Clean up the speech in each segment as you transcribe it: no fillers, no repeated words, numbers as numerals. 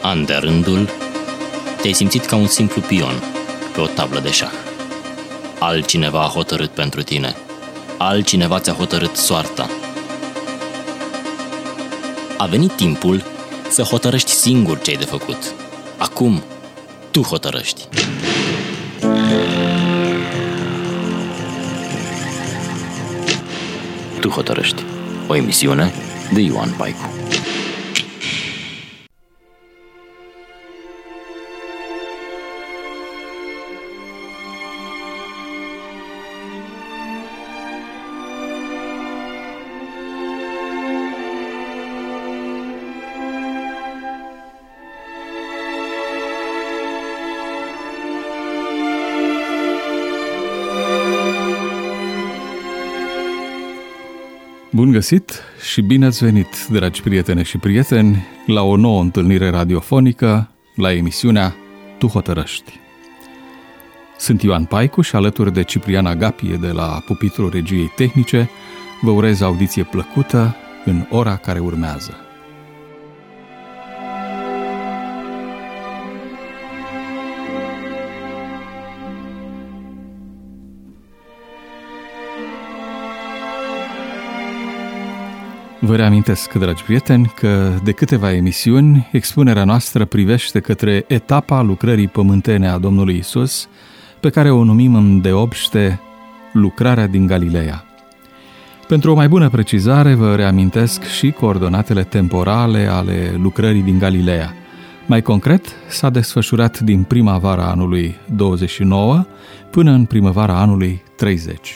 An de rândul, te-ai simțit ca un simplu pion pe o tablă de șah. Altcineva a hotărât pentru tine. Altcineva ți-a hotărât soarta. A venit timpul să hotărăști singur ce ai de făcut. Acum, tu hotărăști. Tu hotărăști. O emisiune de Ioan Paicu. Bun găsit și bine ați venit, dragi prietene și prieteni, la o nouă întâlnire radiofonică, la emisiunea Tu hotărăști. Sunt Ioan Paicu și alături de Ciprian Agapie de la pupitrul regiei tehnice, vă urez audiție plăcută în ora care urmează. Vă reamintesc, dragi prieteni, că de câteva emisiuni expunerea noastră privește către etapa lucrării pământene a Domnului Isus, pe care o numim îndeopște lucrarea din Galileea. Pentru o mai bună precizare, vă reamintesc și coordonatele temporale ale lucrării din Galileea. Mai concret, s-a desfășurat din primăvara anului 29 până în primăvara anului 30.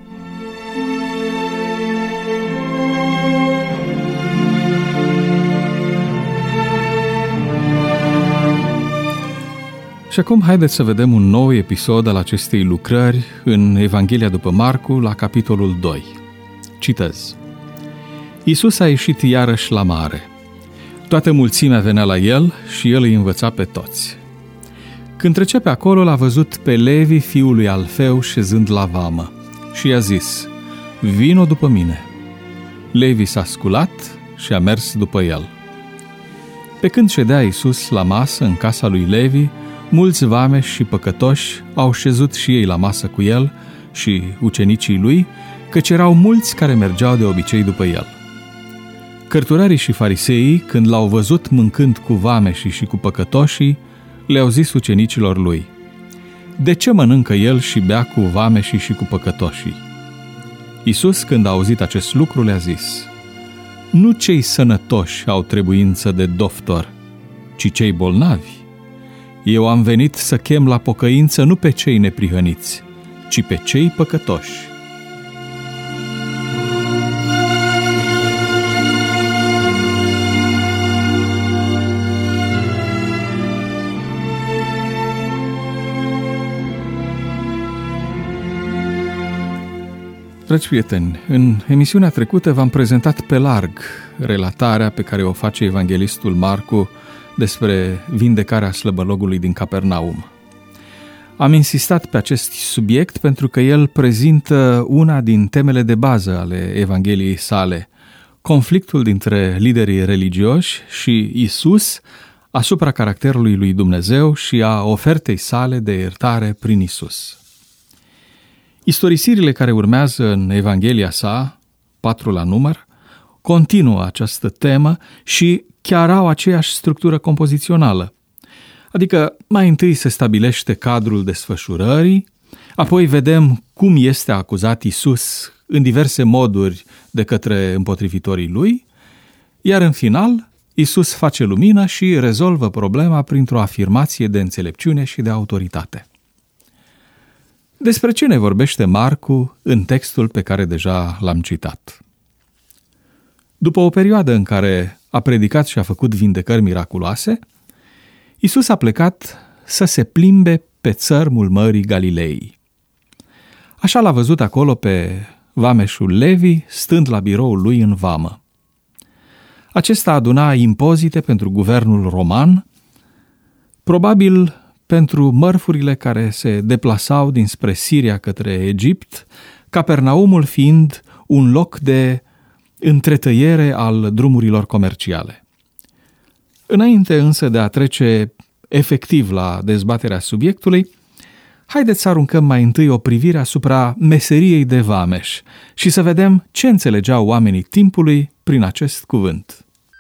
Și acum haideți să vedem un nou episod al acestei lucrări în Evanghelia după Marcu, la capitolul 2. Citez. Iisus a ieșit iarăși la mare. Toată mulțimea venea la el și el îi învăța pe toți. Când trecea pe acolo, l-a văzut pe Levi, fiul lui Alfeu, șezând la vamă și i-a zis: vino după mine. Levi s-a sculat și a mers după el. Pe când ședea Iisus la masă în casa lui Levi, mulți vameși și păcătoși au șezut și ei la masă cu el și ucenicii lui, căci erau mulți care mergeau de obicei după el. Cărturarii și fariseii, când l-au văzut mâncând cu vameșii și cu păcătoșii, le-au zis ucenicilor lui: de ce mănâncă el și bea cu vameșii și cu păcătoșii? Iisus, când a auzit acest lucru, le-a zis: nu cei sănătoși au trebuință de doctor, ci cei bolnavi. Eu am venit să chem la pocăință nu pe cei neprihăniți, ci pe cei păcătoși. Dragi prieteni, în emisiunea trecută v-am prezentat pe larg relatarea pe care o face evanghelistul Marcu despre vindecarea slăbănogului din Capernaum. Am insistat pe acest subiect pentru că el prezintă una din temele de bază ale Evangheliei sale, conflictul dintre liderii religioși și Isus asupra caracterului lui Dumnezeu și a ofertei sale de iertare prin Isus. Istorisirile care urmează în Evanghelia sa, 4 la număr, continuă această temă și chiar au aceeași structură compozițională. Adică mai întâi se stabilește cadrul desfășurării, apoi vedem cum este acuzat Isus în diverse moduri de către împotrivitorii lui, iar în final Isus face lumină și rezolvă problema printr-o afirmație de înțelepciune și de autoritate. Despre ce ne vorbește Marcu în textul pe care deja l-am citat? După o perioadă în care a predicat și a făcut vindecări miraculoase, Iisus a plecat să se plimbe pe țărmul Mării Galilei. Așa l-a văzut acolo pe vameșul Levi, stând la biroul lui în vamă. Acesta aduna impozite pentru guvernul roman, probabil pentru mărfurile care se deplasau dinspre Siria către Egipt, Capernaumul fiind un loc de întretăiere al drumurilor comerciale. Înainte însă de a trece efectiv la dezbaterea subiectului, haideți să aruncăm mai întâi o privire asupra meseriei de vameș și să vedem ce înțelegeau oamenii timpului prin acest cuvânt.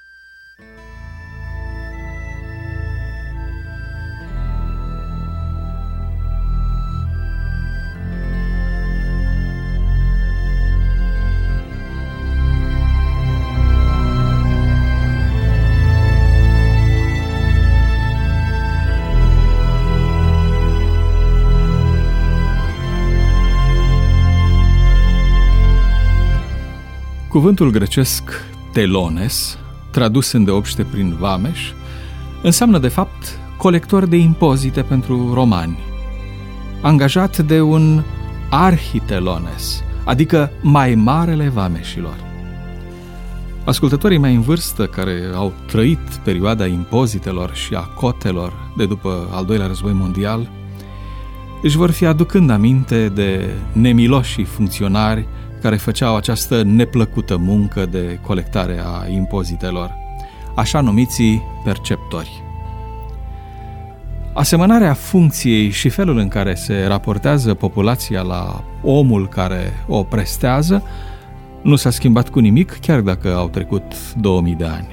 Cuvântul grecesc telones, tradus îndeopște prin vameș, înseamnă de fapt colector de impozite pentru romani, angajat de un arhitelones, adică mai marele vameșilor. Ascultătorii mei în vârstă care au trăit perioada impozitelor și a cotelor de după al doilea război mondial își vor fi aducând aminte de nemiloșii funcționari care făceau această neplăcută muncă de colectare a impozitelor, așa numiții perceptori. Asemănarea funcției și felul în care se raportează populația la omul care o prestează nu s-a schimbat cu nimic, chiar dacă au trecut 2000 de ani.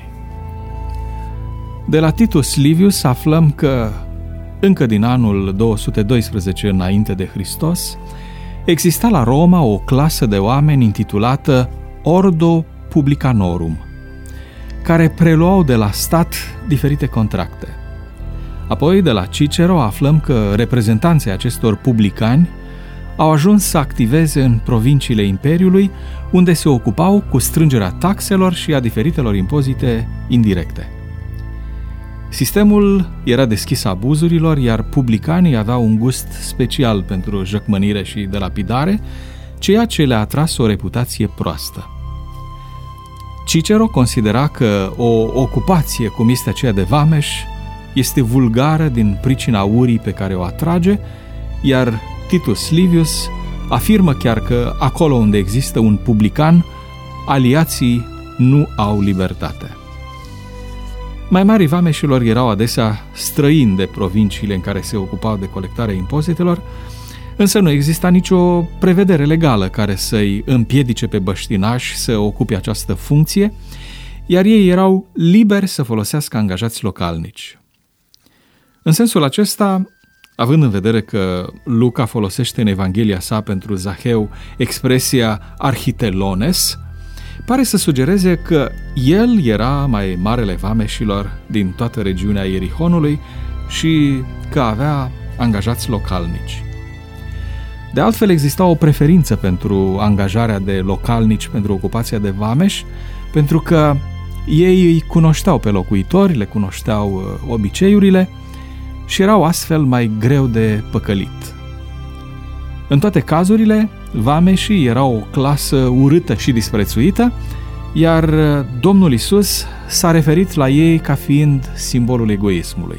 De la Titus Livius aflăm că încă din anul 212 înainte de Hristos exista la Roma o clasă de oameni intitulată Ordo Publicanorum, care preluau de la stat diferite contracte. Apoi, de la Cicero, aflăm că reprezentanții acestor publicani au ajuns să activeze în provinciile Imperiului, unde se ocupau cu strângerea taxelor și a diferitelor impozite indirecte. Sistemul era deschis abuzurilor, iar publicanii aveau un gust special pentru jăcmănire și delapidare, ceea ce le-a atras o reputație proastă. Cicero considera că o ocupație cum este aceea de vameș este vulgară din pricina urii pe care o atrage, iar Titus Livius afirmă chiar că acolo unde există un publican, aliații nu au libertate. Mai marii vameșilor erau adesea străini de provinciile în care se ocupau de colectarea impozitelor, însă nu exista nicio prevedere legală care să-i împiedice pe băștinași să ocupe această funcție, iar ei erau liberi să folosească angajați localnici. În sensul acesta, având în vedere că Luca folosește în Evanghelia sa pentru Zaheu expresia arhitelones, pare să sugereze că el era mai marele vameșilor din toată regiunea Ierihonului și că avea angajați localnici. De altfel, exista o preferință pentru angajarea de localnici pentru ocupația de vameș, pentru că ei îi cunoșteau pe locuitori, le cunoșteau obiceiurile și erau astfel mai greu de păcălit. În toate cazurile, vameșii erau o clasă urâtă și disprețuită, iar Domnul Iisus s-a referit la ei ca fiind simbolul egoismului.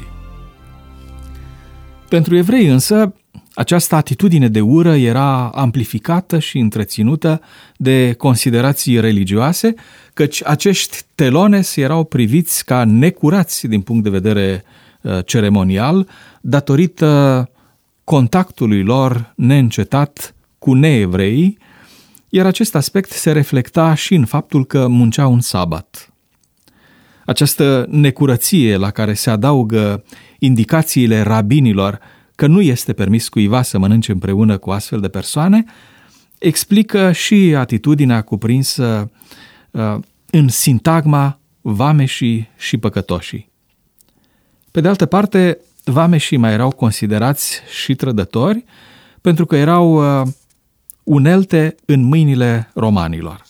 Pentru evrei însă, această atitudine de ură era amplificată și întreținută de considerații religioase, căci acești telones erau priviți ca necurați din punct de vedere ceremonial, datorită contactului lor neîncetat cu neevreii, iar acest aspect se reflecta și în faptul că munceau în sabat. Această necurăție la care se adaugă indicațiile rabinilor că nu este permis cuiva să mănânce împreună cu astfel de persoane, explică și atitudinea cuprinsă în sintagma vameșii și păcătoșii. Pe de altă parte, vameșii mai erau considerați și trădători pentru că erau unelte în mâinile romanilor.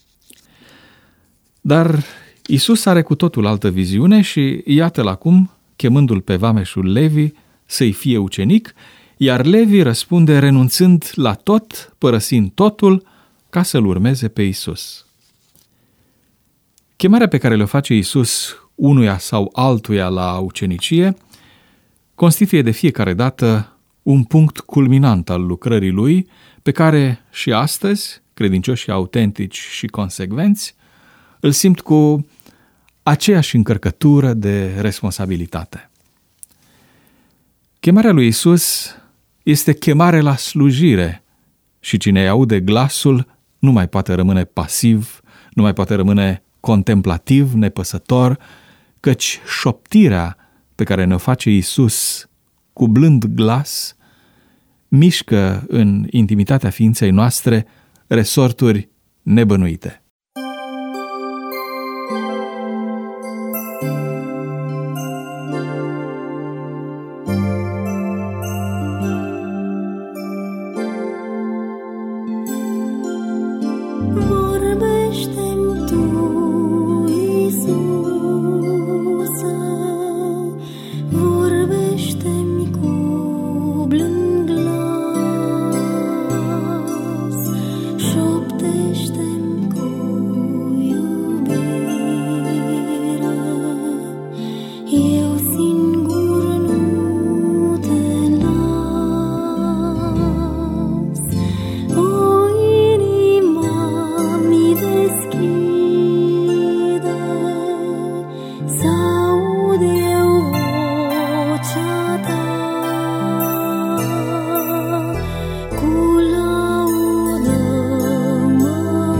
Dar Iisus are cu totul altă viziune și iată-l acum chemându-l pe vameșul Levi să-i fie ucenic, iar Levi răspunde renunțând la tot, părăsind totul, ca să-l urmeze pe Iisus. Chemarea pe care le face Iisus unuia sau altuia la ucenicie constituie de fiecare dată un punct culminant al lucrării lui, pe care și astăzi, credincioșii autentici și consecvenți, îl simt cu aceeași încărcătură de responsabilitate. Chemarea lui Iisus este chemare la slujire și cine îi aude glasul nu mai poate rămâne pasiv, nu mai poate rămâne contemplativ, nepăsător, căci șoptirea pe care ne-o face Iisus cu blând glas mișcă în intimitatea ființei noastre resorturi nebănuite. Vorbește-mi tu, Iisuse, vorbește-mi cu blând glas, șoptește-mi cu iubire. Eu singur nu te las, o inima mi deschide, s-aud eu vocea ta, cu laudă mă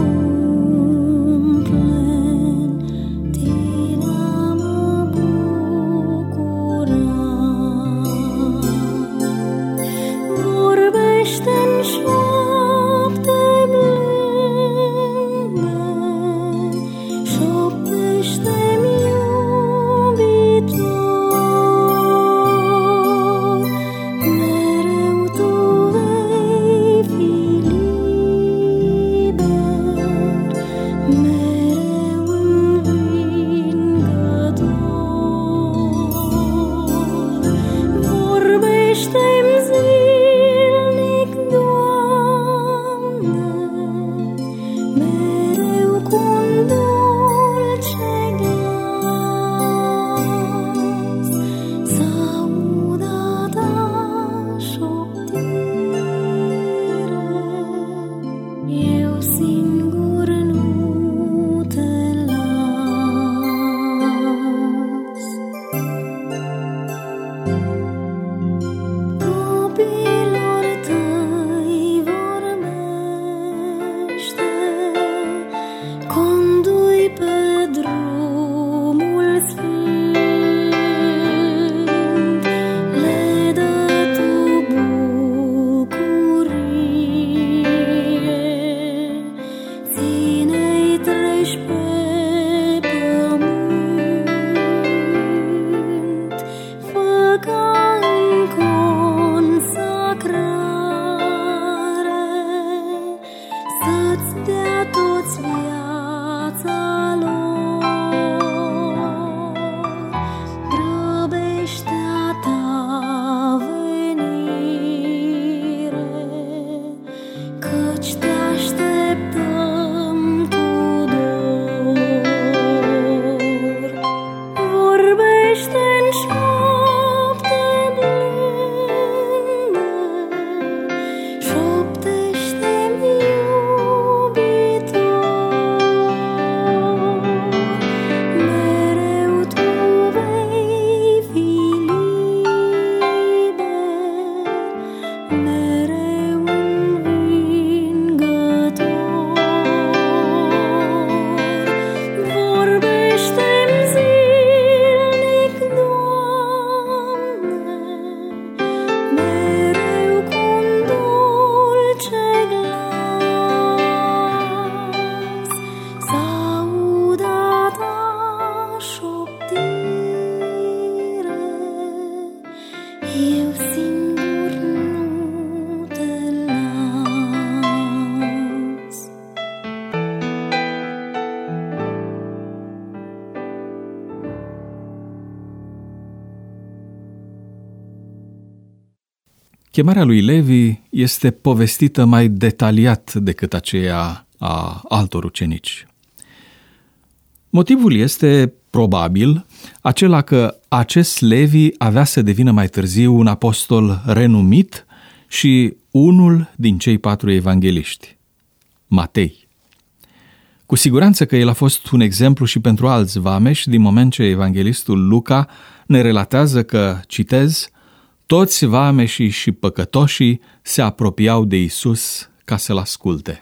umple, tine mă bucura. Vorbește-mi șoapte blânde, șoptește-mi iubitor, mereu tu vei fi liber, mereu învingător. Vorbește-mi zilnic, Doamne, mereu cu-n dulce glas, s-aud a ta șoptire. Eu singur nu te las. Copiilor tăi vorbește, condu-i pe drumul sfânt, le dă tu bucurie, ține-i treji pe pământ, fă ca în consacrare să-ți dea toți viața lor. Grăbește-a ta venire, căci te așteptăm cu dor. Vorbește-n șoapte blânde, șoptește-mi iubitor, mereu tu vei fi liber, mereu învingător. Vorbește-mi zilnic, Doamne, mereu cu-n dulce glas, s-aud a ta șoptire. Eu singur nu te las. Chemarea lui Levi este povestită mai detaliat decât aceea a altor ucenici. Motivul este, probabil, acela că acest Levi avea să devină mai târziu un apostol renumit și unul din cei 4 evangeliști, Matei. Cu siguranță că el a fost un exemplu și pentru alți vameși, din moment ce evanghelistul Luca ne relatează că, citez, toți vameșii și păcătoșii se apropiau de Iisus ca să-l asculte.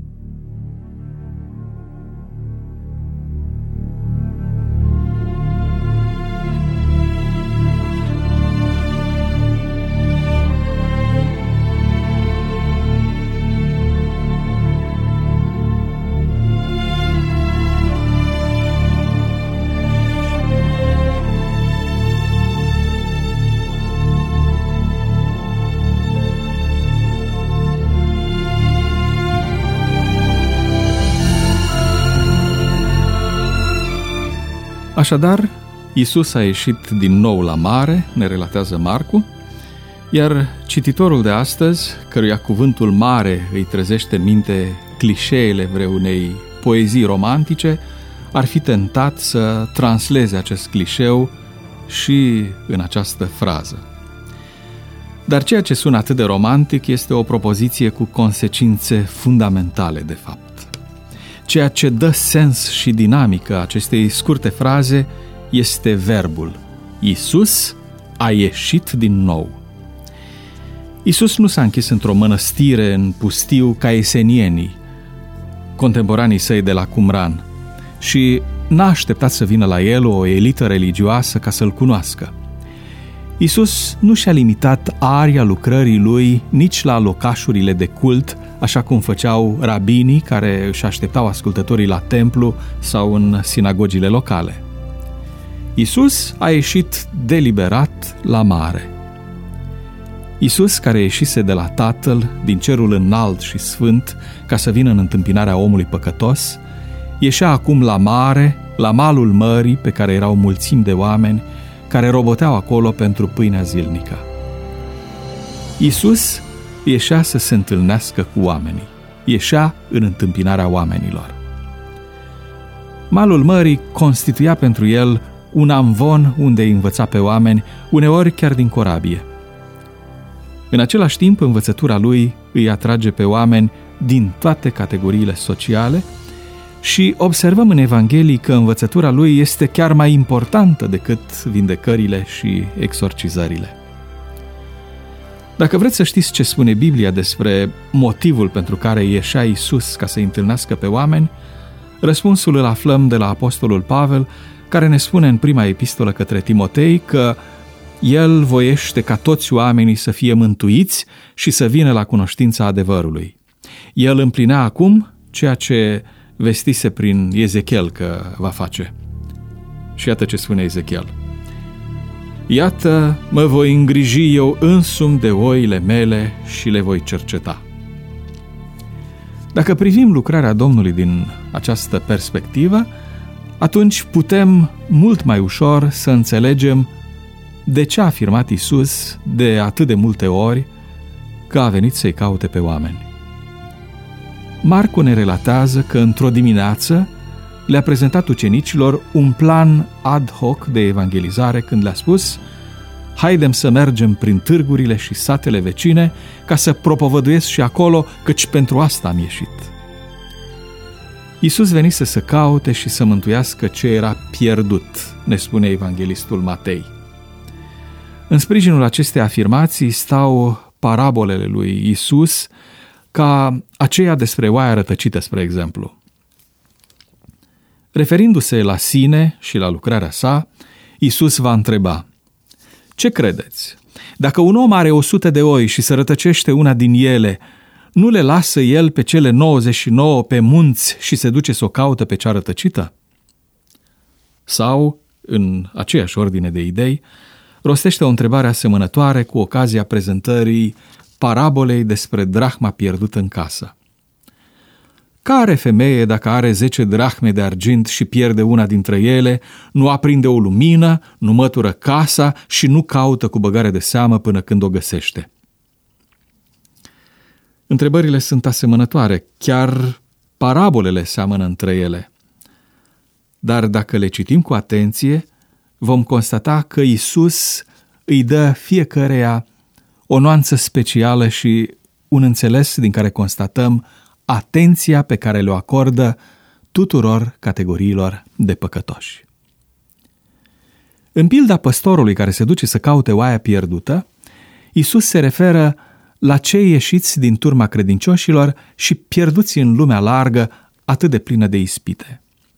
Așadar, Iisus a ieșit din nou la mare, ne relatează Marcu, iar cititorul de astăzi, căruia cuvântul mare îi trezește în minte clișeele vreunei poezii romantice, ar fi tentat să transleze acest clișeu și în această frază. Dar ceea ce sună atât de romantic este o propoziție cu consecințe fundamentale, de fapt. Ceea ce dă sens și dinamică acestei scurte fraze este verbul. Iisus a ieșit din nou. Iisus nu s-a închis într-o mănăstire în pustiu ca esenienii, contemporanii săi de la Qumran, și n-a așteptat să vină la el o elită religioasă ca să-l cunoască. Iisus nu și-a limitat aria lucrării lui nici la locașurile de cult, așa cum făceau rabinii care își așteptau ascultătorii la templu sau în sinagogile locale. Iisus a ieșit deliberat la mare. Iisus, care ieșise de la Tatăl, din cerul înalt și sfânt, ca să vină în întâmpinarea omului păcătos, ieșea acum la mare, la malul mării, pe care erau mulțimi de oameni care roboteau acolo pentru pâinea zilnică. Iisus ieșea să se întâlnească cu oamenii, ieșea în întâmpinarea oamenilor. Malul mării constituia pentru el un amvon unde îi învăța pe oameni, uneori chiar din corabie. În același timp, învățătura lui îi atrage pe oameni din toate categoriile sociale și observăm în Evanghelii că învățătura lui este chiar mai importantă decât vindecările și exorcizările. Dacă vreți să știți ce spune Biblia despre motivul pentru care ieșea Iisus ca să-i întâlnească pe oameni, răspunsul îl aflăm de la apostolul Pavel, care ne spune în prima epistolă către Timotei că el voiește ca toți oamenii să fie mântuiți și să vină la cunoștința adevărului. El împlinea acum ceea ce vestise prin Ezechiel că va face. Și iată ce spune Ezechiel. Iată, mă voi îngriji eu însumi de oile mele și le voi cerceta. Dacă privim lucrarea Domnului din această perspectivă, atunci putem mult mai ușor să înțelegem de ce a afirmat Iisus de atât de multe ori că a venit să-i caute pe oameni. Marcu ne relatează că într-o dimineață le-a prezentat ucenicilor un plan ad hoc de evangelizare când le-a spus: haidem să mergem prin târgurile și satele vecine ca să propovăduiesc și acolo, căci pentru asta am ieșit. Iisus venise să caute și să mântuiască ce era pierdut, ne spune evanghelistul Matei. În sprijinul acestei afirmații stau parabolele lui Iisus, ca aceea despre oaia rătăcită, spre exemplu. Referindu-se la sine și la lucrarea sa, Iisus va întreba: ce credeți? Dacă un om are 100 de oi și se rătăcește una din ele, nu le lasă el pe cele 99 pe munți și se duce să o caută pe cea rătăcită? Sau, în aceeași ordine de idei, rostește o întrebare asemănătoare cu ocazia prezentării parabolei despre drahma pierdută în casă. Care femeie, dacă are 10 drahme de argint și pierde una dintre ele, nu aprinde o lumină, nu mătură casa și nu caută cu băgare de seamă până când o găsește? Întrebările sunt asemănătoare, chiar parabolele seamănă între ele. Dar dacă le citim cu atenție, vom constata că Iisus îi dă fiecăreia o nuanță specială și un înțeles din care constatăm atenția pe care le-o acordă tuturor categoriilor de păcătoși. În pilda păstorului care se duce să caute oaia pierdută, Iisus se referă la cei ieșiți din turma credincioșilor și pierduți în lumea largă atât de plină de ispite.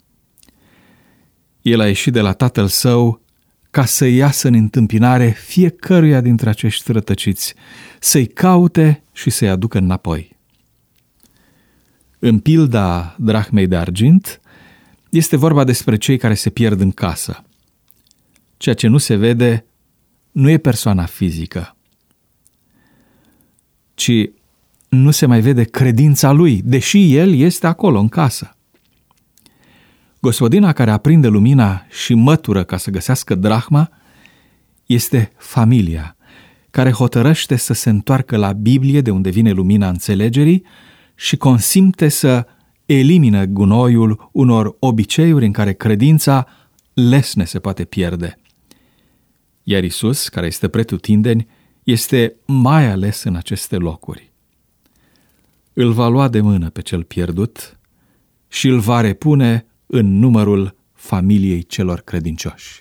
El a ieșit de la tatăl său ca să iasă în întâmpinare fiecăruia dintre acești rătăciți, să-i caute și să-i aducă înapoi. În pilda drahmei de argint este vorba despre cei care se pierd în casă. Ceea ce nu se vede nu e persoana fizică, ci nu se mai vede credința lui, deși el este acolo, în casă. Gospodina care aprinde lumina și mătură ca să găsească drahma este familia, care hotărăște să se întoarcă la Biblie, de unde vine lumina înțelegerii, și consimte să elimine gunoiul unor obiceiuri în care credința lesne se poate pierde. Iar Iisus, care este pretutindeni, este mai ales în aceste locuri. Îl va lua de mână pe cel pierdut și îl va repune în numărul familiei celor credincioși.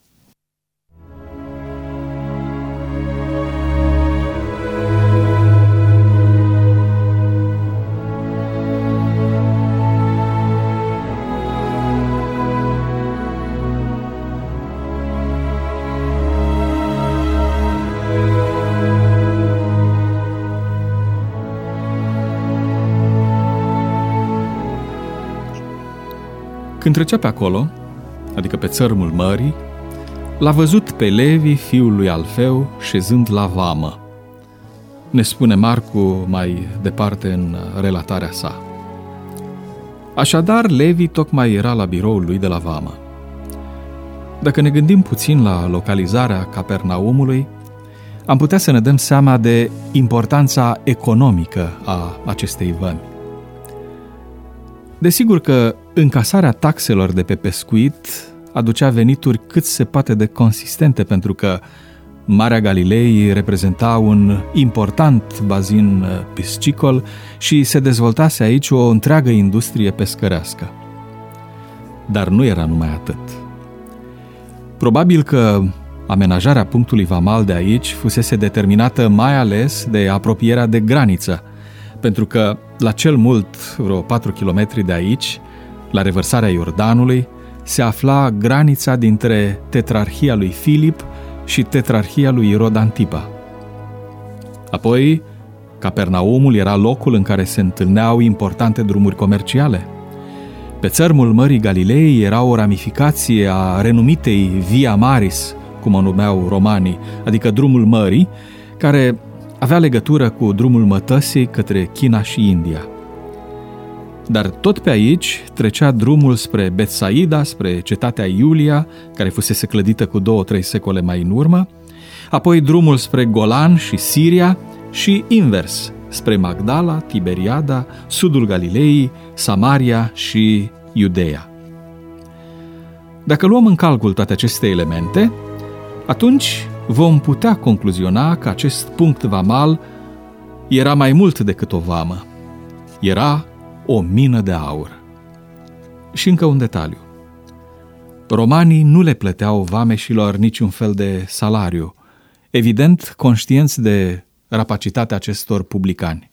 Când trecea pe acolo, adică pe țărmul mării, l-a văzut pe Levi, fiul lui Alfeu, șezând la vamă. Ne spune Marcu mai departe în relatarea sa. Așadar, Levi tocmai era la biroul lui de la vamă. Dacă ne gândim puțin la localizarea Capernaumului, am putea să ne dăm seama de importanța economică a acestei vămi. Desigur că încasarea taxelor de pe pescuit aducea venituri cât se poate de consistente, pentru că Marea Galilei reprezenta un important bazin piscicol și se dezvoltase aici o întreagă industrie pescărească. Dar nu era numai atât. Probabil că amenajarea punctului vamal de aici fusese determinată mai ales de apropierea de graniță, pentru că la cel mult vreo 4 kilometri de aici, la revărsarea Iordanului, se afla granița dintre tetrarhia lui Filip și tetrarhia lui Irod Antipa. Apoi, Capernaumul era locul în care se întâlneau importante drumuri comerciale. Pe țărmul Mării Galilei era o ramificație a renumitei Via Maris, cum o numeau romanii, adică drumul mării, care avea legătură cu drumul mătăsii către China și India. Dar tot pe aici trecea drumul spre Betsaida, spre cetatea Iulia, care fusese clădită cu 2-3 secole mai în urmă, apoi drumul spre Golan și Siria și invers, spre Magdala, Tiberiada, sudul Galilei, Samaria și Iudeea. Dacă luăm în calcul toate aceste elemente, atunci vom putea concluziona că acest punct vamal era mai mult decât o vamă. Era o mină de aur. Și încă un detaliu. Romanii nu le plăteau vameșilor niciun fel de salariu, evident conștienți de rapacitatea acestor publicani.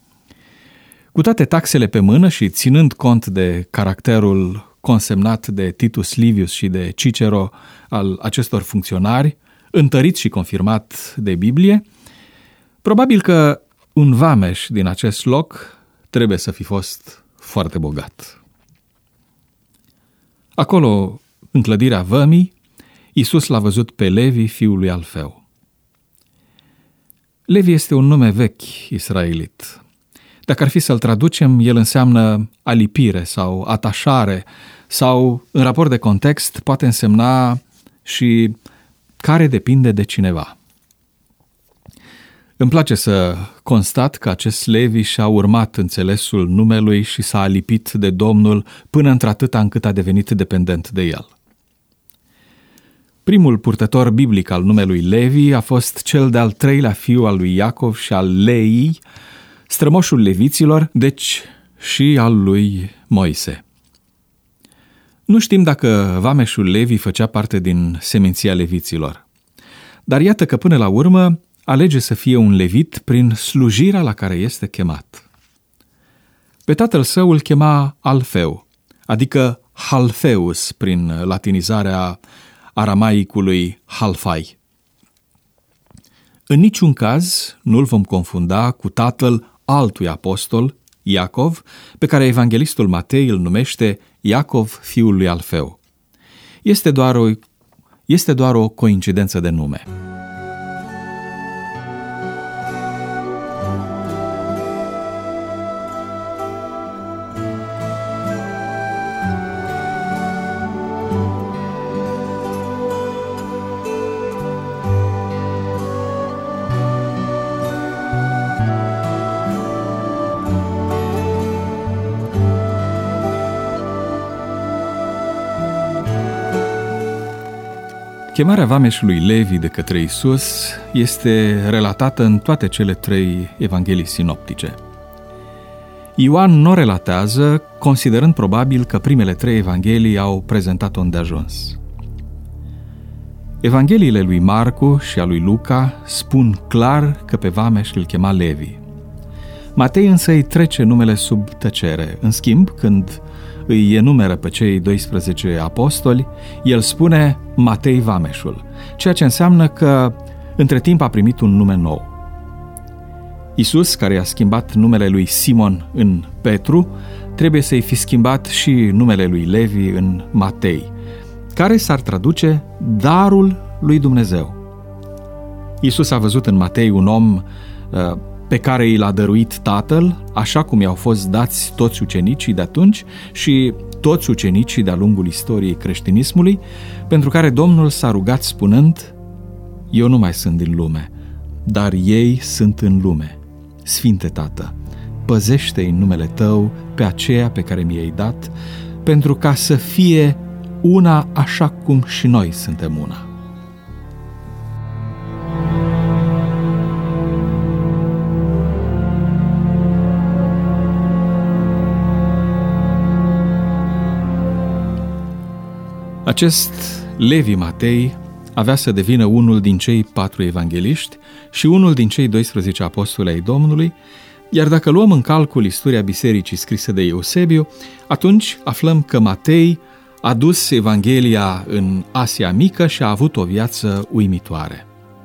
Cu toate taxele pe mână și ținând cont de caracterul consemnat de Titus Livius și de Cicero al acestor funcționari, întărit și confirmat de Biblie, probabil că un vameș din acest loc trebuie să fi fost foarte bogat. Acolo, în clădirea vămii, Iisus l-a văzut pe Levi, fiul lui Alfeu. Levi este un nume vechi israelit. Dacă ar fi să-l traducem, el înseamnă alipire sau atașare sau, în raport de context, poate însemna și care depinde de cineva. Îmi place să constat că acest Levi și-a urmat înțelesul numelui și s-a alipit de Domnul până într-atâta încât a devenit dependent de el. Primul purtător biblic al numelui Levi a fost cel de-al treilea fiu al lui Iacov și al Leii, strămoșul leviților, deci și al lui Moise. Nu știm dacă vameșul Levi făcea parte din seminția leviților, dar iată că până la urmă alege să fie un levit prin slujirea la care este chemat. Pe tatăl său îl chema Alfeu, adică Halfeus prin latinizarea aramaicului Halfai. În niciun caz nu-l vom confunda cu tatăl altui apostol, Iacov, pe care evanghelistul Matei îl numește Iacov, fiul lui Alfeu. Este doar o coincidență de nume. Chemarea vameșului Levi de către Iisus este relatată în toate cele 3 evanghelii sinoptice. Ioan nu relatează, considerând probabil că primele 3 evanghelii au prezentat-o îndeajuns. Evangheliile lui Marcu și a lui Luca spun clar că pe vameș îl chema Levi. Matei însă îi trece numele sub tăcere. În schimb, când îi enumeră pe cei 12 apostoli, el spune Matei vameșul, ceea ce înseamnă că între timp a primit un nume nou. Iisus, care i-a schimbat numele lui Simon în Petru, trebuie să-i fi schimbat și numele lui Levi în Matei, care s-ar traduce darul lui Dumnezeu. Iisus a văzut în Matei un om pe care i l-a dăruit Tatăl, așa cum i-au fost dați toți ucenicii de atunci și toți ucenicii de-a lungul istoriei creștinismului, pentru care Domnul s-a rugat spunând: Eu nu mai sunt din lume, dar ei sunt în lume. Sfinte Tată, păzește-i în numele Tău pe aceea pe care mi-ai dat, pentru ca să fie una așa cum și noi suntem una. Acest Levi Matei avea să devină unul din cei 4 evangeliști și unul din cei 12 apostoli ai Domnului, iar dacă luăm în calcul istoria bisericii scrisă de Eusebiu, atunci aflăm că Matei a dus Evanghelia în Asia Mică și a avut o viață uimitoare.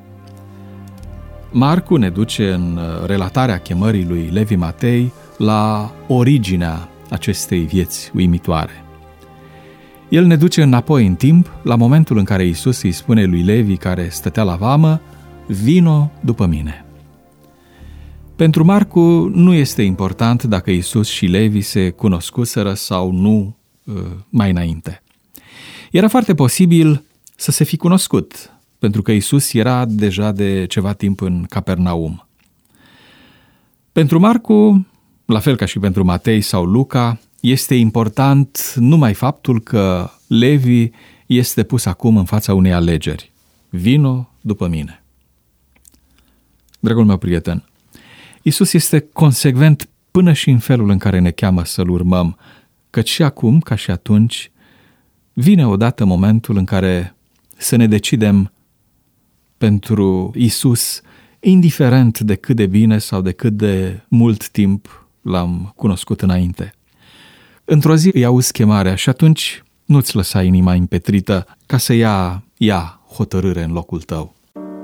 Marcu ne duce în relatarea chemării lui Levi Matei la originea acestei vieți uimitoare. El ne duce înapoi în timp, la momentul în care Iisus îi spune lui Levi, care stătea la vamă: vino după mine. Pentru Marcu nu este important dacă Iisus și Levi se cunoscuseră sau nu mai înainte. Era foarte posibil să se fi cunoscut, pentru că Iisus era deja de ceva timp în Capernaum. Pentru Marcu, la fel ca și pentru Matei sau Luca, este important numai faptul că Levi este pus acum în fața unei alegeri. Vino după mine. Dragul meu prieten, Iisus este consecvent până și în felul în care ne cheamă să-L urmăm, căci și acum, ca și atunci, vine odată momentul în care să ne decidem pentru Iisus, indiferent de cât de bine sau de cât de mult timp L-am cunoscut înainte. Într-o zi îi auzi chemarea și atunci nu-ți lăsa inima împetrită ca să ia hotărâre în locul tău.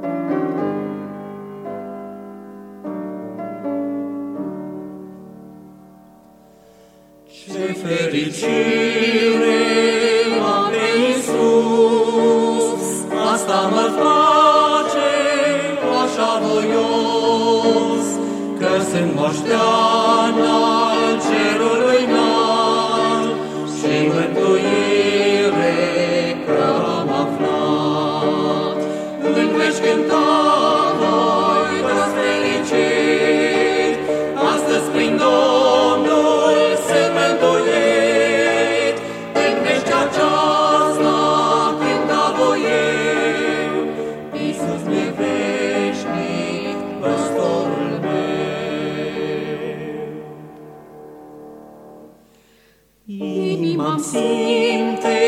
Ce fericire am pe Iisus, asta mă face așa voios, că sunt moșteana cerului înalt și mântuire că am aflat. În veci cânta voi toți fericit, astăzi prin Domnul sunt mântuit. În veci aceasta cânta voi eu, Iisus mi veșnic, păstorul meu. Inima-mi simte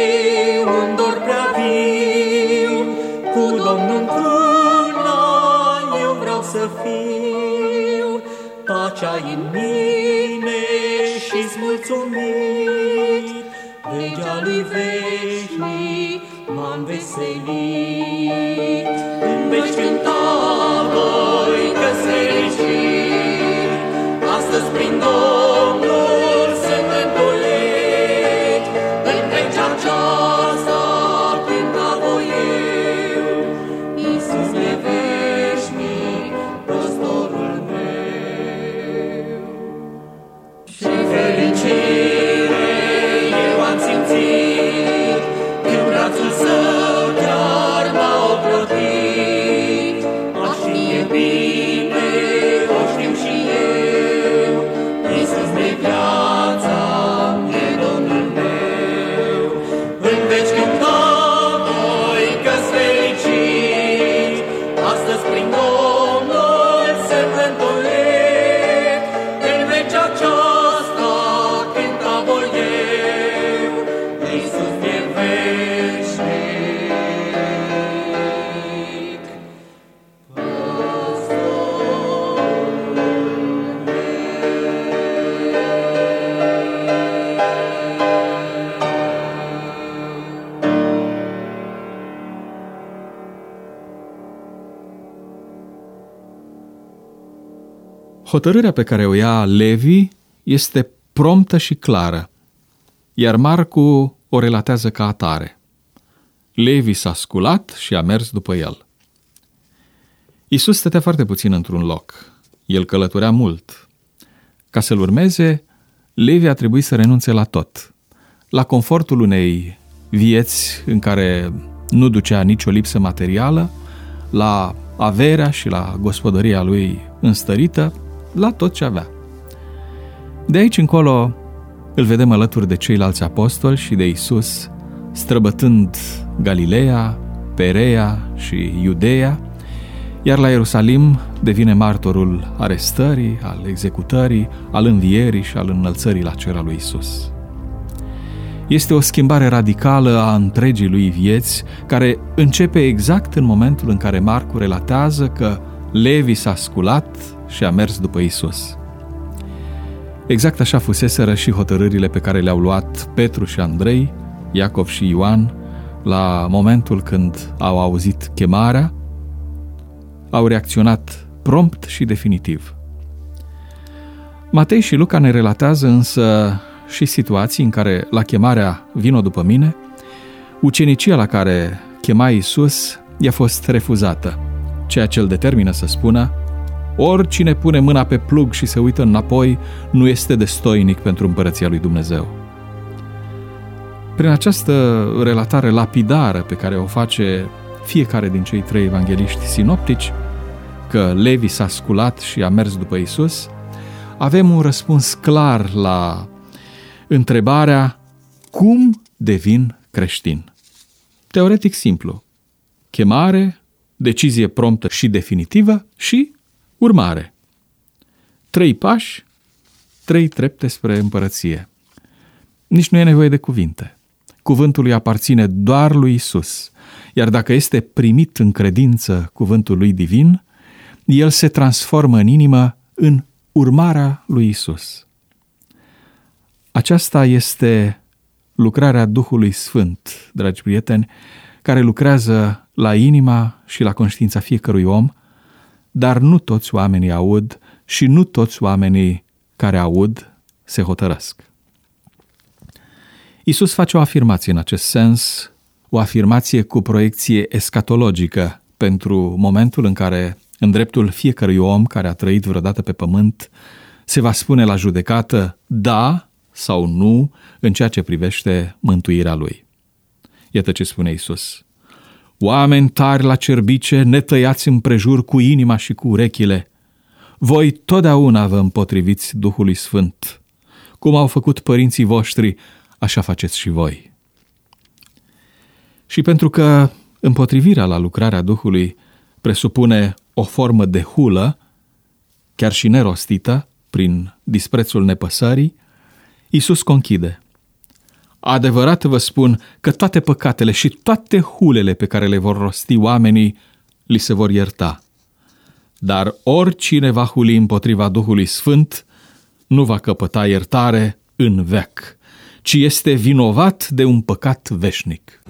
ai în mine și-ți mulțumit, legea lui veșnic m-am veselit. În veci cânta voi că-s fericit, astăzi prin Domnul sunt întolit. În veci aceasta cânta voi eu, Iisus e veșnic, păstorul meu. Și fericire eu am simțit, când brațul său chiar m-a ocrotit. A știe bine, o știu și eu, Iisus de viața e Domnul meu. În veci cânta voi că-s fericit, astăzi prin Domnul sunt întolit. În veci aceasta cânta voi eu, Iisus e veșnic, păstorul Hotărârea pe care o ia Levi este promptă și clară, iar Marcu o relatează ca atare. Levi s-a sculat și a mers după el. Iisus stătea foarte puțin într-un loc. El călătorea mult. Ca să-l urmeze, Levi a trebuit să renunțe la tot. La confortul unei vieți în care nu ducea nicio lipsă materială, la averea și la gospodăria lui înstărită, la tot ce avea. De aici încolo îl vedem alături de ceilalți apostoli și de Iisus, străbătând Galileea, Perea și Iudeea, iar la Ierusalim devine martorul arestării, al executării, al învierii și al înălțării la cer al lui Iisus. Este o schimbare radicală a întregii lui vieți, care începe exact în momentul în care Marcu relatează că Levi s-a sculat și a mers după Iisus. Exact așa fuseseră și hotărârile pe care le-au luat Petru și Andrei, Iacov și Ioan, la momentul când au auzit chemarea, au reacționat prompt și definitiv. Matei și Luca ne relatează însă și situații în care, la chemarea "Vino după mine", ucenicia la care chema Iisus i-a fost refuzată, ceea ce îl determină să spună: oricine pune mâna pe plug și se uită înapoi nu este destoinic pentru împărăția lui Dumnezeu. Prin această relatare lapidară pe care o face fiecare din cei trei evangeliști sinoptici, că Levi s-a sculat și a mers după Iisus, avem un răspuns clar la întrebarea: cum devin creștin? Teoretic simplu: chemare, decizie promptă și definitivă și urmare. 3 pași, 3 trepte spre împărăție. Nici nu e nevoie de cuvinte. Cuvântul îi aparține doar lui Iisus, iar dacă este primit în credință cuvântul lui divin, el se transformă în inimă în urmarea lui Iisus. Aceasta este lucrarea Duhului Sfânt, dragi prieteni, care lucrează la inima și la conștiința fiecărui om, dar nu toți oamenii aud și nu toți oamenii care aud se hotărăsc. Iisus face o afirmație în acest sens, o afirmație cu proiecție escatologică pentru momentul în care, în dreptul fiecărui om care a trăit vreodată pe pământ, se va spune la judecată da sau nu în ceea ce privește mântuirea lui. Iată ce spune Iisus: oameni tari la cerbice, netăiați împrejur cu inima și cu urechile, voi totdeauna vă împotriviți Duhului Sfânt. Cum au făcut părinții voștri, așa faceți și voi. Și pentru că împotrivirea la lucrarea Duhului presupune o formă de hulă, chiar și nerostită, prin disprețul nepăsării, Iisus conchide: adevărat vă spun că toate păcatele și toate hulele pe care le vor rosti oamenii li se vor ierta. dar oricine va huli împotriva Duhului Sfânt nu va căpăta iertare în veac, ci este vinovat de un păcat veșnic.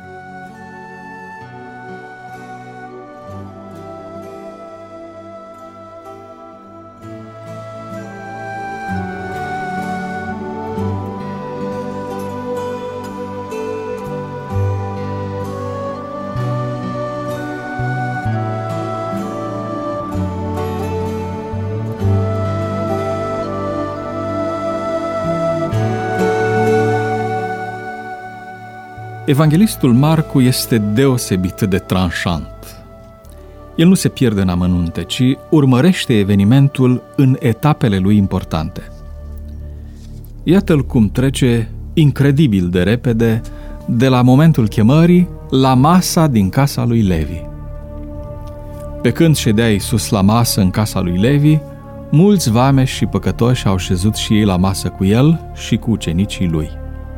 Evanghelistul Marcu este deosebit de tranșant. El nu se pierde în amănunte, ci urmărește evenimentul în etapele lui importante. Iată-l cum trece incredibil de repede de la momentul chemării la masa din casa lui Levi. Pe când ședea Iisus la masă în casa lui Levi, mulți vameși și păcătoși au șezut și ei la masă cu el și cu ucenicii lui.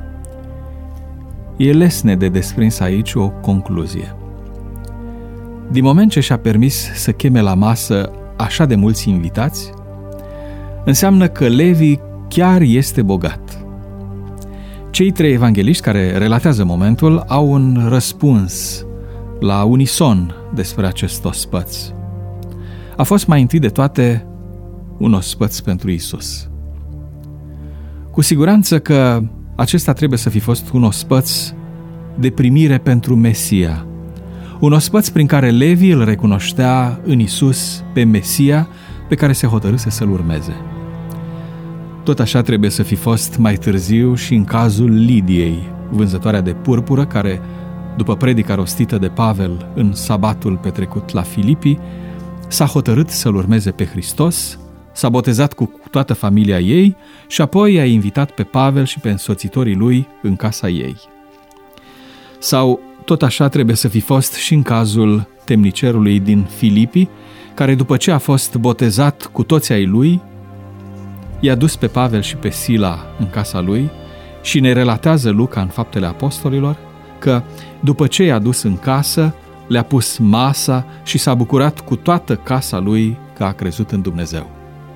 E lesne de desprins aici o concluzie. Din moment ce și-a permis să cheme la masă așa de mulți invitați, înseamnă că Levi chiar este bogat. Cei trei evangeliști care relatează momentul au un răspuns la unison despre acest ospăț. A fost mai întâi de toate un ospăț pentru Iisus. Cu siguranță că acesta trebuie să fi fost un ospăț de primire pentru Mesia, un ospăț prin care Levi îl recunoștea în Iisus pe Mesia pe care se hotărâse să-l urmeze. Tot așa trebuie să fi fost mai târziu și în cazul Lidiei, vânzătoarea de purpură, care, după predica rostită de Pavel în sabatul petrecut la Filipii, s-a hotărât să-l urmeze pe Hristos, s-a botezat cu toată familia ei și apoi i-a invitat pe Pavel și pe însoțitorii lui în casa ei. Sau tot așa trebuie să fi fost și în cazul temnicerului din Filipii, care după ce a fost botezat cu toți ai lui, i-a dus pe Pavel și pe Sila în casa lui și ne relatează Luca în Faptele Apostolilor că după ce i-a dus în casă, le-a pus masa și s-a bucurat cu toată casa lui că a crezut în Dumnezeu.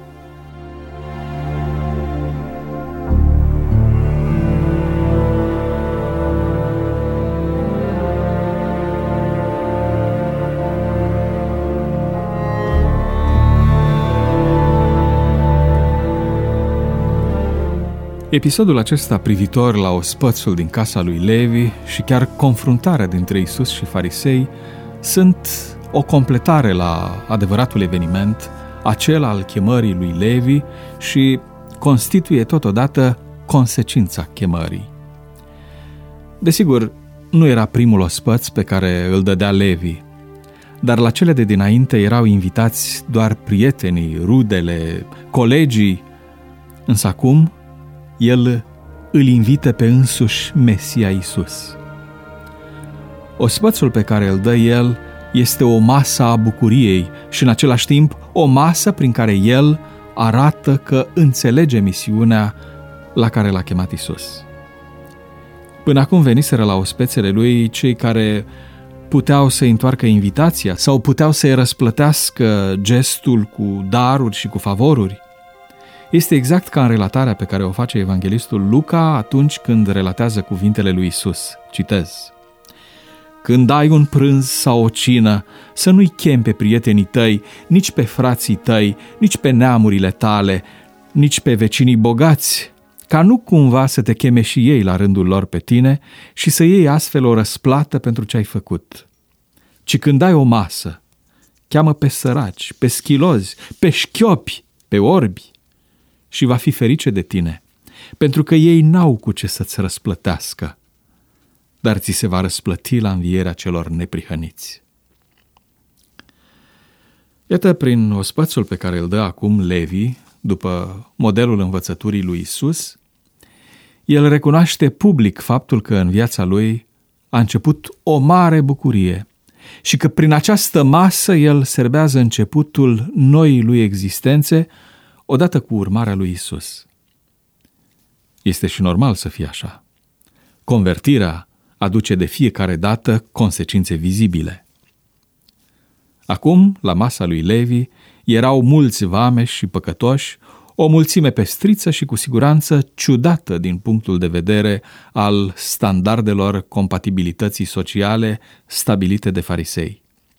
Episodul acesta privitor la ospățul din casa lui Levi și chiar confruntarea dintre Iisus și farisei sunt o completare la adevăratul eveniment, acela al chemării lui Levi, și constituie totodată consecința chemării. Desigur, nu era primul ospăț pe care îl dădea Levi, dar la cele de dinainte erau invitați doar prietenii, rudele, colegii, însă acum el îl invită pe însuși Mesia Iisus. Ospățul pe care îl dă el este o masă a bucuriei și în același timp o masă prin care el arată că înțelege misiunea la care l-a chemat Iisus. Până acum veniseră la ospețele lui cei care puteau să întoarcă invitația sau puteau să-i răsplătească gestul cu daruri și cu favoruri. Este exact ca în relatarea pe care o face evanghelistul Luca atunci când relatează cuvintele lui Iisus. Citez: Când ai un prânz sau o cină, să nu-i chemi pe prietenii tăi, nici pe frații tăi, nici pe neamurile tale, nici pe vecinii bogați, ca nu cumva să te cheme și ei la rândul lor pe tine și să iei astfel o răsplată pentru ce ai făcut. Ci când ai o masă, cheamă pe săraci, pe schilozi, pe șchiopi, pe orbi, și va fi ferice de tine, pentru că ei n-au cu ce să-ți răsplătească, dar ți se va răsplăti la învierea celor neprihăniți. Iată, prin ospățul pe care îl dă acum Levi, după modelul învățăturii lui Iisus, el recunoaște public faptul că în viața lui a început o mare bucurie și că prin această masă el serbează începutul noii lui existențe, odată cu urmarea lui Iisus. Este și normal să fie așa. Convertirea aduce de fiecare dată consecințe vizibile. Acum, la masa lui Levi, erau mulți vameși și păcătoși, o mulțime pestriță și cu siguranță ciudată din punctul de vedere al standardelor compatibilității sociale stabilite de farisei.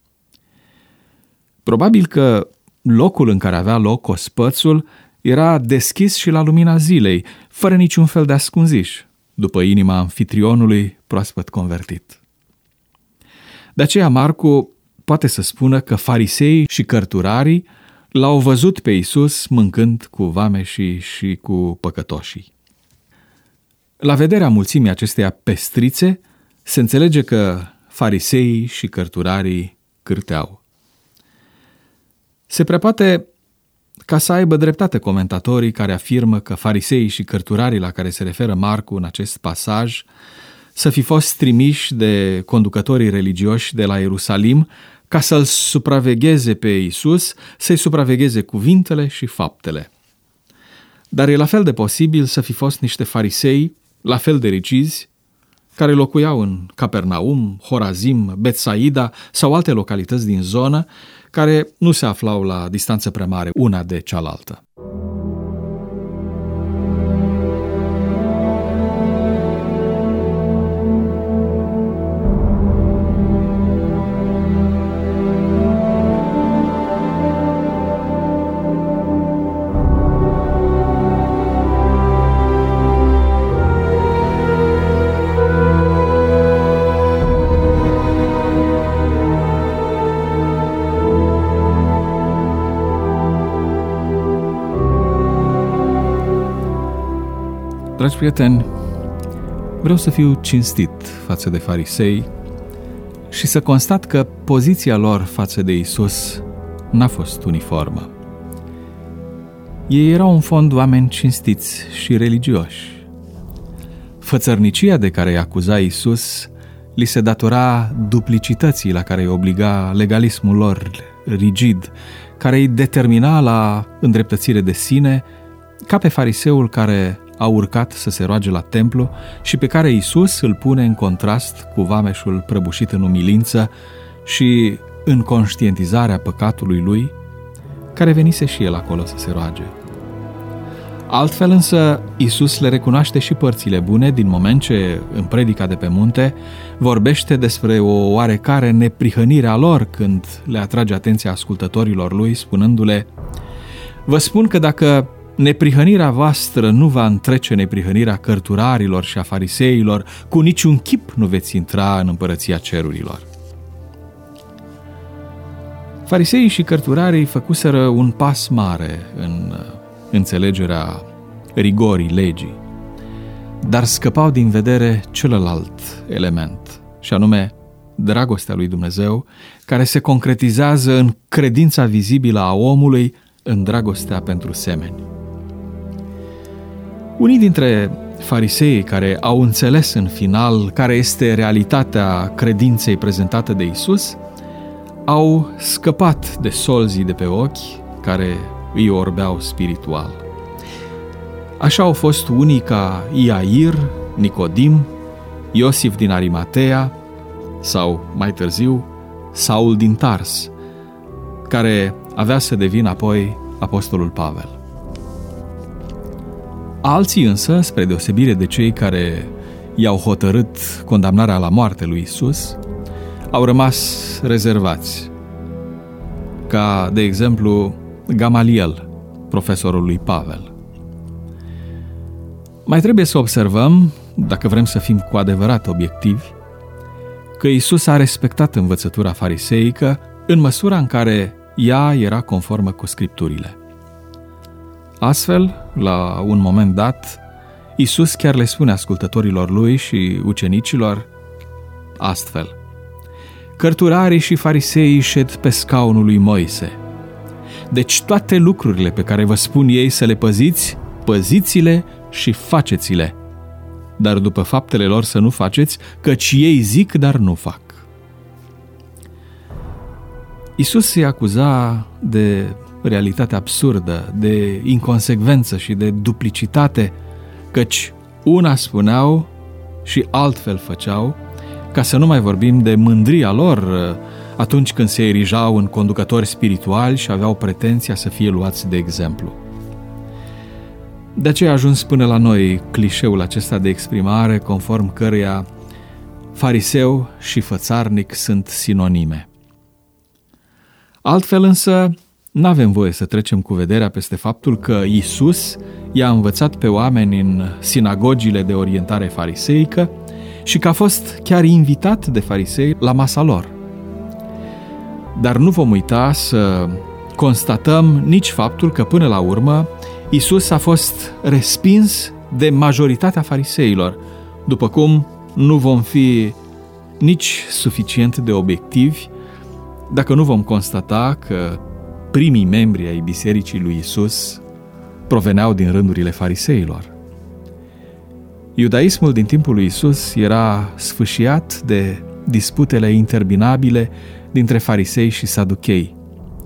Probabil că locul în care avea loc ospățul era deschis și la lumina zilei, fără niciun fel de ascunziș, după inima anfitrionului proaspăt convertit. De aceea Marcu poate să spună că fariseii și cărturarii l-au văzut pe Iisus mâncând cu vameșii și cu păcătoșii. La vederea mulțimii acesteia pestrițe, se înțelege că fariseii și cărturarii cârteau. Se prea poate ca să aibă dreptate comentatorii care afirmă că fariseii și cărturarii la care se referă Marcu în acest pasaj să fi fost trimiși de conducătorii religioși de la Ierusalim ca să-l supravegheze pe Iisus, să-i supravegheze cuvintele și faptele. Dar e la fel de posibil să fi fost niște farisei, la fel de ricizi, care locuiau în Capernaum, Horazim, Betsaida sau alte localități din zonă, care nu se aflau la distanță prea mare una de cealaltă. Dragi prieteni, vreau să fiu cinstit față de farisei și să constat că poziția lor față de Iisus n-a fost uniformă. Ei erau în fond oameni cinstiți și religioși. Fățărnicia de care îi acuza Iisus li se datora duplicității la care îi obliga legalismul lor rigid, care îi determina la îndreptățire de sine, ca pe fariseul care a urcat să se roage la templu și pe care Iisus îl pune în contrast cu vameșul prăbușit în umilință și în conștientizarea păcatului lui, care venise și el acolo să se roage. Altfel însă, Iisus le recunoaște și părțile bune din moment ce, în predica de pe munte, vorbește despre o oarecare neprihănire a lor când le atrage atenția ascultătorilor lui, spunându-le: vă spun că dacă neprihănirea voastră nu va întrece neprihănirea cărturarilor și a fariseilor, cu niciun chip nu veți intra în împărăția cerurilor. Fariseii și cărturarii făcuseră un pas mare în înțelegerea rigorii legii, dar scăpau din vedere celălalt element, și anume dragostea lui Dumnezeu, care se concretizează în credința vizibilă a omului în dragostea pentru semeni. Unii dintre farisei care au înțeles în final care este realitatea credinței prezentată de Iisus, au scăpat de solzii de pe ochi care îi orbeau spiritual. Așa au fost unii ca Iair, Nicodim, Iosif din Arimatea sau, mai târziu, Saul din Tars, care avea să devină apoi apostolul Pavel. Alții însă, spre deosebire de cei care i-au hotărât condamnarea la moarte lui Iisus, au rămas rezervați, ca, de exemplu, Gamaliel, profesorul lui Pavel. Mai trebuie să observăm, dacă vrem să fim cu adevărat obiectivi, că Iisus a respectat învățătura fariseică în măsura în care ea era conformă cu Scripturile. Astfel, la un moment dat, Iisus chiar le spune ascultătorilor lui și ucenicilor astfel: cărturarii și fariseii șed pe scaunul lui Moise. Deci toate lucrurile pe care vă spun ei să le păziți, păziți-le și faceți-le, dar după faptele lor să nu faceți, căci ei zic, dar nu fac. Iisus îi acuza de realitate absurdă, de inconsecvență și de duplicitate, căci una spuneau și altfel făceau, ca să nu mai vorbim de mândria lor, atunci când se erijau în conducători spirituali și aveau pretenția să fie luați de exemplu. De aceea a ajuns până la noi clișeul acesta de exprimare conform căreia fariseu și fățarnic sunt sinonime. Altfel însă, n-avem voie să trecem cu vederea peste faptul că Iisus i-a învățat pe oameni în sinagogile de orientare fariseică și că a fost chiar invitat de farisei la masa lor. Dar nu vom uita să constatăm nici faptul că până la urmă Iisus a fost respins de majoritatea fariseilor, după cum nu vom fi nici suficient de obiectivi dacă nu vom constata că primii membri ai Bisericii lui Iisus proveneau din rândurile fariseilor. Iudaismul din timpul lui Iisus era sfâșiat de disputele interminabile dintre farisei și saduchei.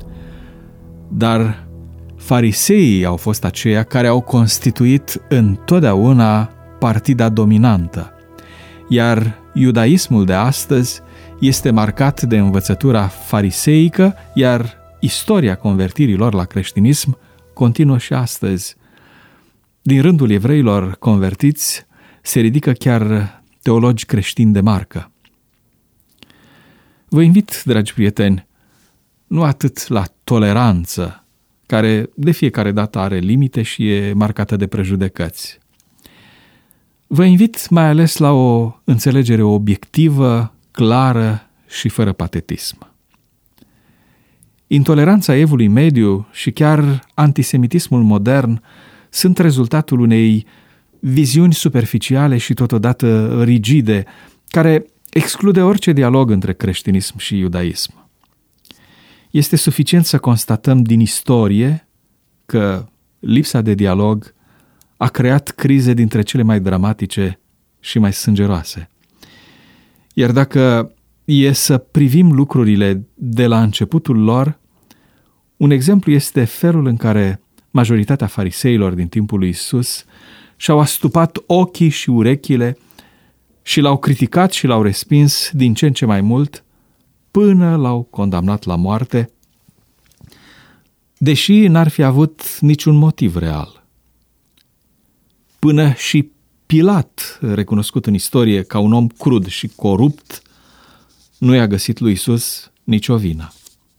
Dar fariseii au fost aceia care au constituit întotdeauna partida dominantă, iar iudaismul de astăzi este marcat de învățătura fariseică, iar istoria convertirilor la creștinism continuă și astăzi. Din rândul evreilor convertiți se ridică chiar teologi creștini de marcă. Vă invit, dragi prieteni, nu atât la toleranță, care de fiecare dată are limite și e marcată de prejudecăți. Vă invit mai ales la o înțelegere obiectivă, clară și fără patetism. Intoleranța evului mediu și chiar antisemitismul modern sunt rezultatul unei viziuni superficiale și totodată rigide, care exclude orice dialog între creștinism și iudaism. Este suficient să constatăm din istorie că lipsa de dialog a creat crize dintre cele mai dramatice și mai sângeroase. Iar dacă e să privim lucrurile de la începutul lor, un exemplu este felul în care majoritatea fariseilor din timpul lui Iisus și-au astupat ochii și urechile și l-au criticat și l-au respins din ce în ce mai mult, până l-au condamnat la moarte, deși n-ar fi avut niciun motiv real. Până și Pilat, recunoscut în istorie ca un om crud și corupt, nu i-a găsit lui Iisus nicio vină.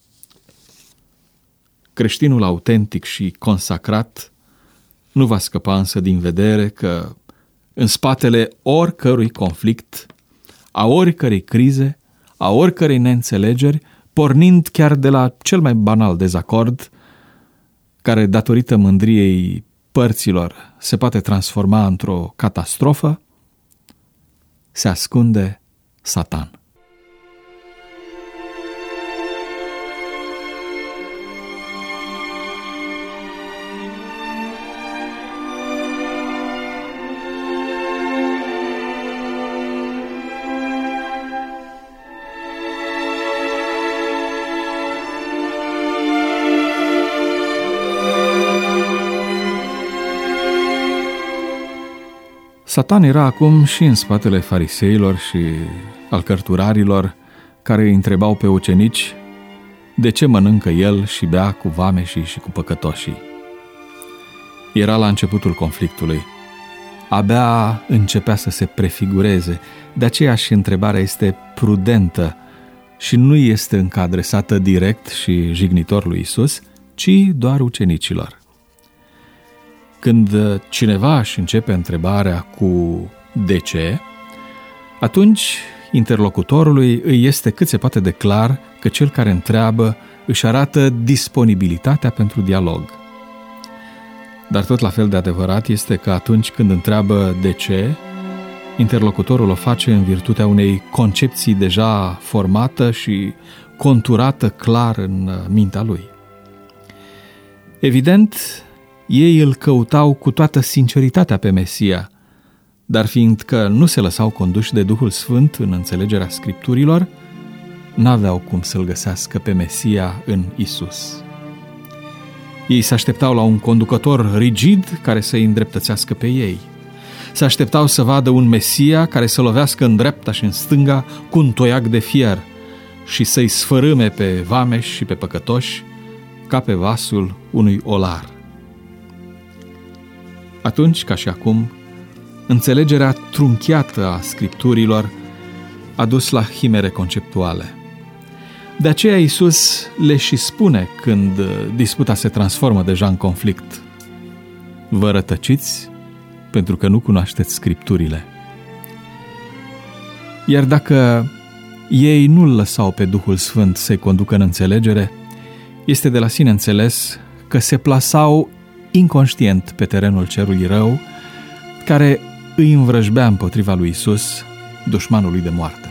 Creștinul autentic și consacrat nu va scăpa însă din vedere că în spatele oricărui conflict, a oricărei crize, a oricărei neînțelegeri, pornind chiar de la cel mai banal dezacord, care datorită mândriei părților se poate transforma într-o catastrofă, se ascunde Satan. Satan era acum și în spatele fariseilor și al cărturarilor care îi întrebau pe ucenici de ce mănâncă el și bea cu vameșii și cu păcătoșii. Era la începutul conflictului. Abia începea să se prefigureze, de aceea și întrebarea este prudentă și nu este încă adresată direct și jignitor lui Iisus, ci doar ucenicilor. Când cineva își începe întrebarea cu de ce, atunci interlocutorului îi este cât se poate de clar că cel care întreabă își arată disponibilitatea pentru dialog. Dar tot la fel de adevărat este că atunci când întreabă de ce, interlocutorul o face în virtutea unei concepții deja formată și conturată clar în mintea lui. Evident, ei îl căutau cu toată sinceritatea pe Mesia, dar fiindcă nu se lăsau conduși de Duhul Sfânt în înțelegerea Scripturilor, n-aveau cum să-L găsească pe Mesia în Isus. Ei se așteptau la un conducător rigid care să-i îndreptățească pe ei. Se așteptau să vadă un Mesia care să lovească în dreapta și în stânga cu un toiac de fier și să-i sfărâme pe vameși și pe păcătoși ca pe vasul unui olar. Atunci, ca și acum, înțelegerea trunchiată a scripturilor a dus la chimere conceptuale. De aceea Iisus le și spune când disputa se transformă deja în conflict: vă rătăciți pentru că nu cunoașteți scripturile. Iar dacă ei nu-L lăsau pe Duhul Sfânt să-i conducă în înțelegere, este de la sine înțeles că se plasau inconștient pe terenul cerului rău, care îi învrăjbea împotriva lui Iisus, dușmanului de moarte.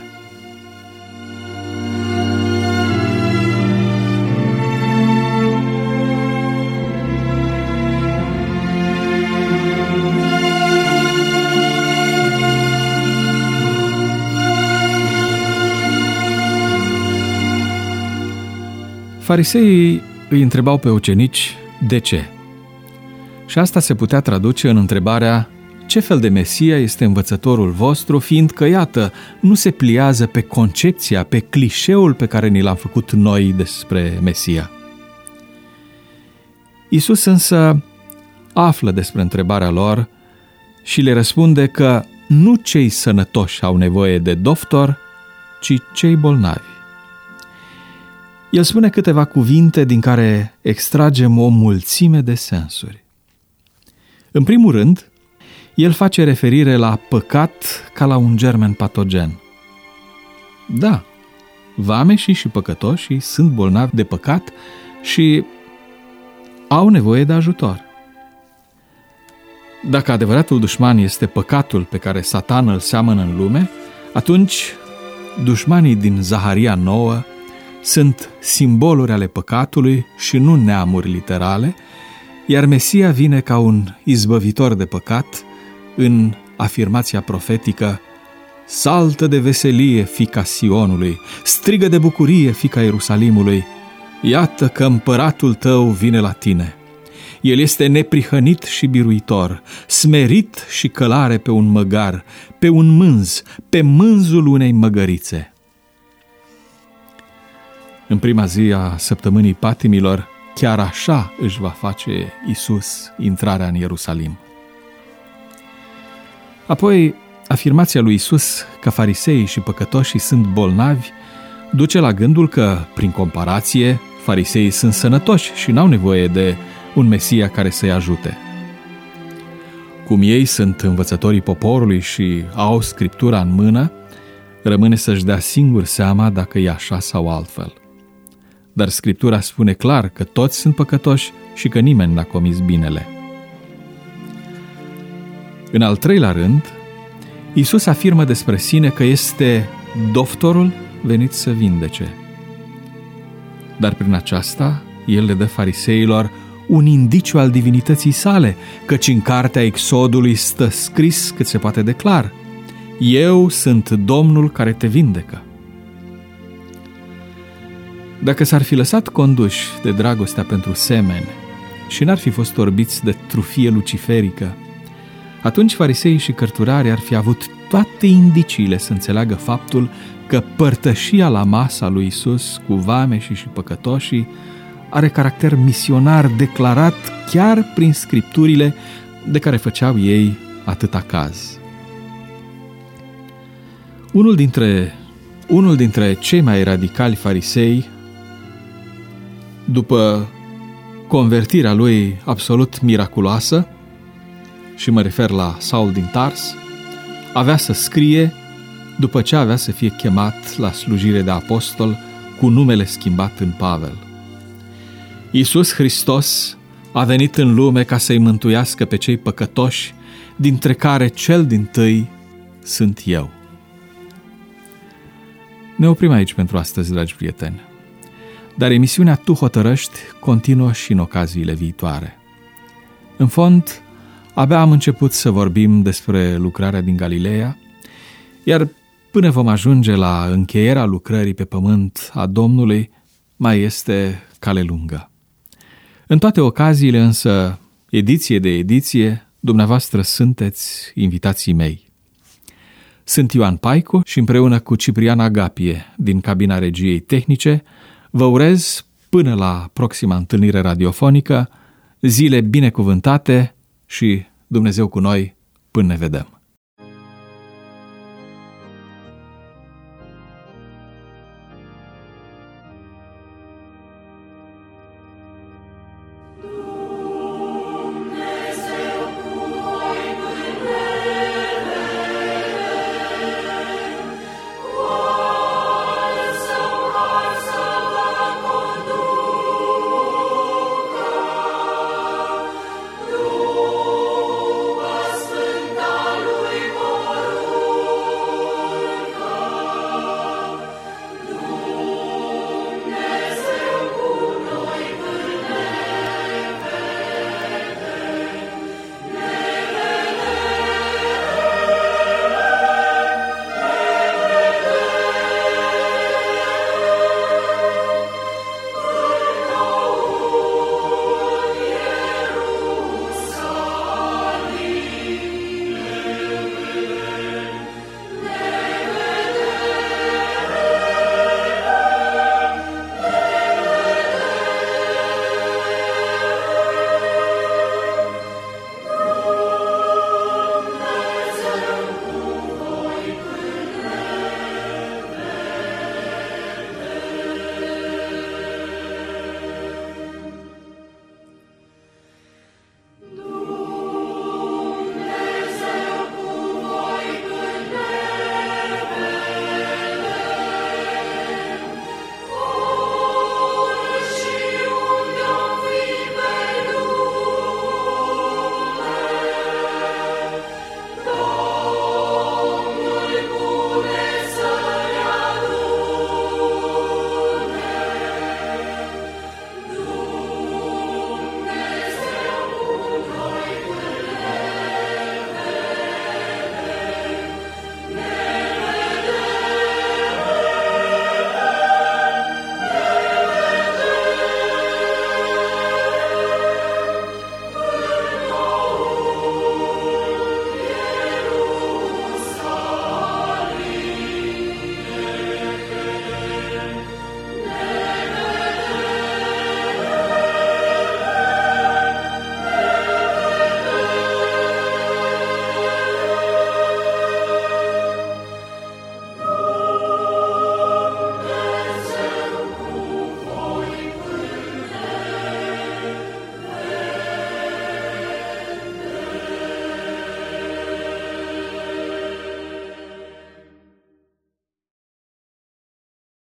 Fariseii îi întrebau pe ucenici de ce. Și asta se putea traduce în întrebarea: ce fel de Mesia este învățătorul vostru, fiindcă, iată, nu se pliază pe concepția, pe clișeul pe care ni l-am făcut noi despre Mesia. Iisus însă află despre întrebarea lor și le răspunde că nu cei sănătoși au nevoie de doctor, ci cei bolnavi. El spune câteva cuvinte din care extragem o mulțime de sensuri. În primul rând, el face referire la păcat ca la un germen patogen. Da, vameșii și păcătoșii sunt bolnavi de păcat și au nevoie de ajutor. Dacă adevăratul dușman este păcatul pe care Satan îl seamănă în lume, atunci dușmanii din Zaharia 9 sunt simboluri ale păcatului și nu neamuri literale, iar Mesia vine ca un izbăvitor de păcat în afirmația profetică: saltă de veselie, fiica Sionului, strigă de bucurie, fiica Ierusalimului, iată că împăratul tău vine la tine. El este neprihănit și biruitor, smerit și călare pe un măgar, pe un mânz, pe mânzul unei măgărițe. În prima zi a săptămânii patimilor, chiar așa își va face Iisus intrarea în Ierusalim. Apoi, afirmația lui Iisus că fariseii și păcătoșii sunt bolnavi duce la gândul că, prin comparație, fariseii sunt sănătoși și n-au nevoie de un Mesia care să-i ajute. Cum ei sunt învățătorii poporului și au Scriptura în mână, rămâne să-și dea singur seama dacă e așa sau altfel. Dar Scriptura spune clar că toți sunt păcătoși și că nimeni n-a comis binele. În al treilea rând, Iisus afirmă despre sine că este doctorul venit să vindece. Dar prin aceasta, el le dă fariseilor un indiciu al divinității sale, căci în cartea Exodului stă scris cât se poate de clar: eu sunt Domnul care te vindecă. Dacă s-ar fi lăsat conduși de dragostea pentru semeni și n-ar fi fost orbiți de trufie luciferică, atunci fariseii și cărturarii ar fi avut toate indiciile să înțeleagă faptul că părtășia la masa lui Iisus cu vameșii și păcătoșii are caracter misionar declarat chiar prin scripturile de care făceau ei atâta caz. Unul dintre cei mai radicali farisei, după convertirea lui absolut miraculoasă, și mă refer la Saul din Tars, avea să scrie după ce avea să fie chemat la slujire de apostol cu numele schimbat în Pavel: Iisus Hristos a venit în lume ca să-i mântuiască pe cei păcătoși, dintre care cel dintâi sunt eu. Ne oprim aici pentru astăzi, dragi prieteni, dar emisiunea Tu Hotărăști continuă și în ocaziile viitoare. În fond, abia am început să vorbim despre lucrarea din Galileea, iar până vom ajunge la încheierea lucrării pe pământ a Domnului, mai este cale lungă. În toate ocaziile însă, ediție de ediție, dumneavoastră sunteți invitații mei. Sunt Ioan Paicu și împreună cu Ciprian Agapie din cabina regiei tehnice vă urez, până la proxima întâlnire radiofonică, zile binecuvântate și Dumnezeu cu noi până ne vedem.